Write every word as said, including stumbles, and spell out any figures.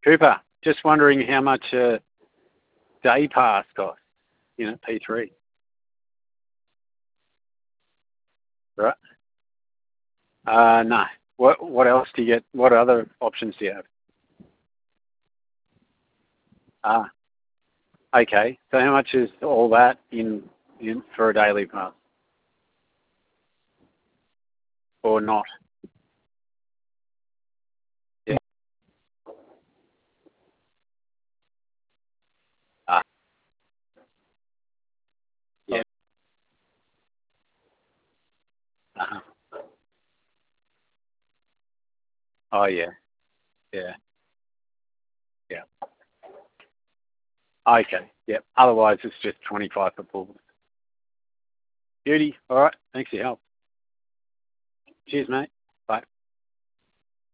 Cooper, just wondering how much a day pass costs, you know, P three. Right. Uh, no. What What else do you get? What other options do you have? Ah, okay. So how much is all that in, in for a daily pass, or not? Yeah. Ah, yeah. Uh-huh. Oh yeah. Yeah. Yeah. Okay. Yep. Otherwise, it's just twenty-five for pools. Beauty. All right. Thanks for your help. Cheers, mate.